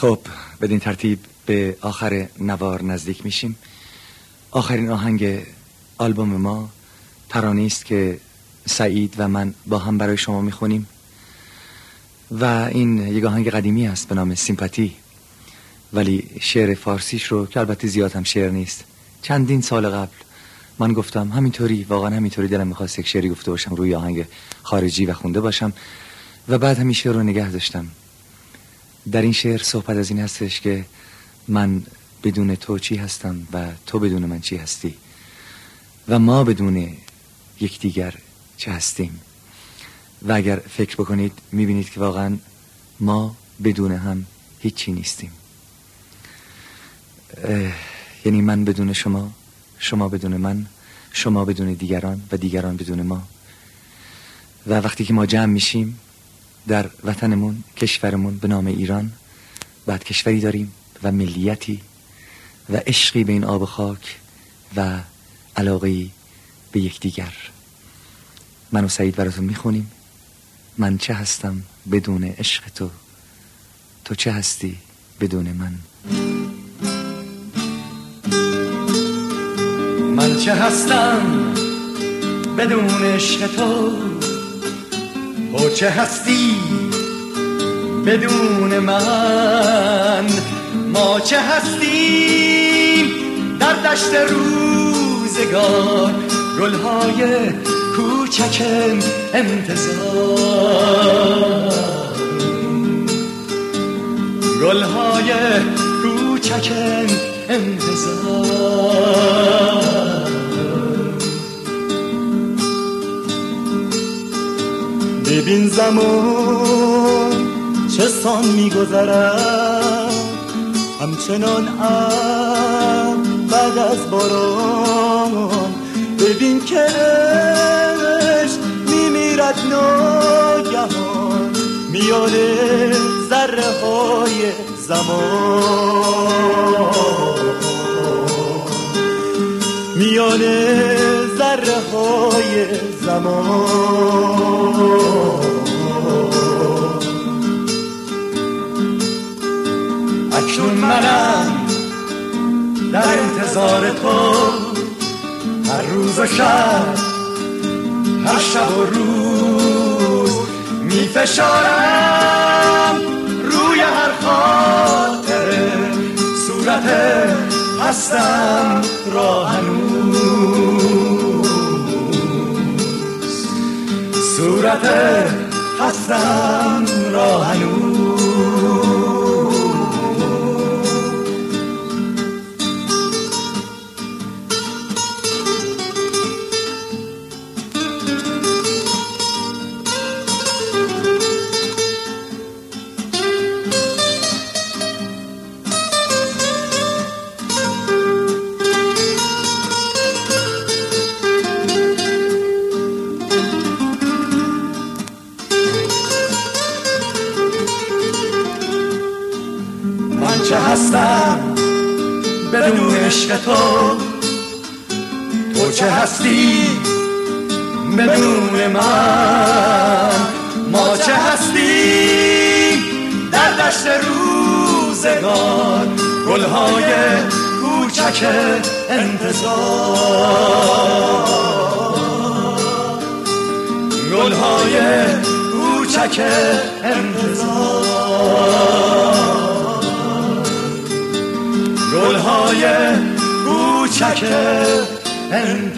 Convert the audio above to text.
خب بدین ترتیب به آخر نوار نزدیک میشیم. آخرین آهنگ آلبوم ما ترانه‌ای است که سعید و من با هم برای شما میخونیم و این یک آهنگ قدیمی است به نام سیمپاتی، ولی شعر فارسیش رو که البته زیاد هم شعر نیست، چندین سال قبل من گفتم همینطوری، واقعا همینطوری دلم میخواست یک شعری گفته باشم روی آهنگ خارجی و خونده باشم و بعد همین شعر رو نگه داشتم. در این شعر صحبت از این هستش که من بدون تو چی هستم و تو بدون من چی هستی و ما بدون یکدیگر چه هستیم. و اگر فکر بکنید میبینید که واقعا ما بدون هم هیچی نیستیم. یعنی من بدون شما، شما بدون من، شما بدون دیگران و دیگران بدون ما. و وقتی که ما جمع میشیم در وطنمون، کشورمون به نام ایران، بعد کشوری داریم و ملیتی و عشقی به این آب و خاک و علاقه‌ای به یکدیگر. من و سعید براتون میخونیم من چه هستم بدون عشق تو، تو چه هستی بدون من. من چه هستم بدون عشق تو، تو چه هستی بدون من. ما چه هستیم در دشت روزگار، گلهای کوچک انتظار، گلهای کوچک انتظار. ببین زمان چه سان میگذرد، همچنان بعد از باران. ببین که عشق میمیرد ناگهان میان ذره های زمان، میان ذره های زمان. اکنون منم در انتظار تو، هر روز و شب، هر شب و روز می فشارم روی هر خاطره صورت هستم را هنوز، صورت هستم را هنوز. چه هستم بدون عشق تو، تو چه هستی بدون من. ما چه هستیم در دشت روزگار، گلهای کوچک انتظار، گلهای کوچک انتظار، گلهای کوچک انتظار.